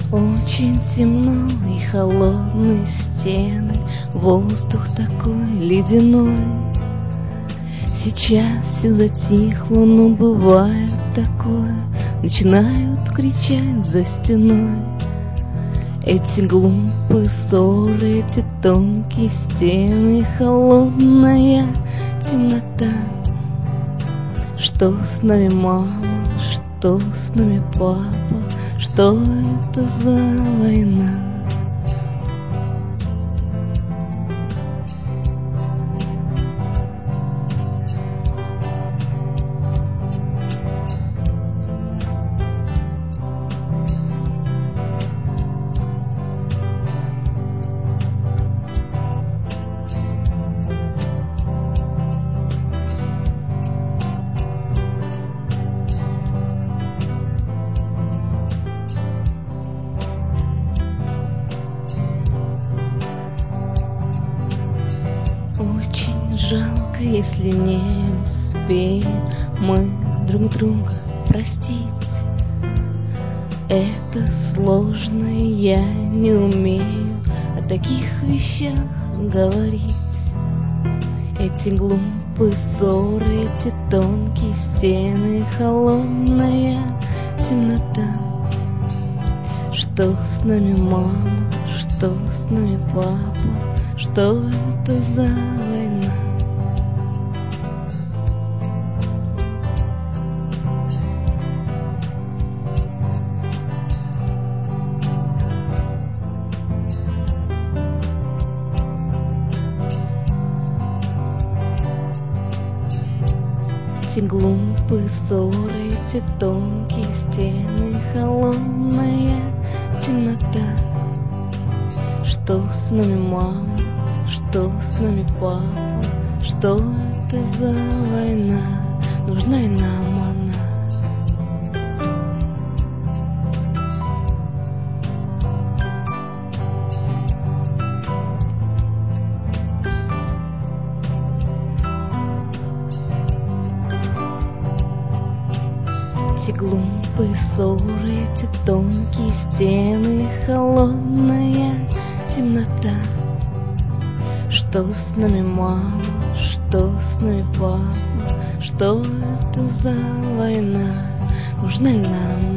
Очень темно и холодные стены, воздух такой ледяной. Сейчас все затихло, но бывает такое, начинают кричать за стеной. Эти глупые ссоры, эти тонкие стены, холодная темнота. Что с нами, мама, что с нами, папа, что это за война? Очень жалко, если не успеем мы друг друга простить. Это сложно, и я не умею о таких вещах говорить. Эти глупые ссоры, эти тонкие стены, холодная темнота. Что с нами, мама, что с нами, папа, что это за война? Эти глупые ссоры, эти тонкие стены, холодная темнота. Что с нами, мама, что с нами, папа, что это за война? Нужна и нам она. Эти глупые ссоры, эти тонкие стены, холодная темнота. Что с нами, мама, что с нами, папа, что это за война? Нужна ли нам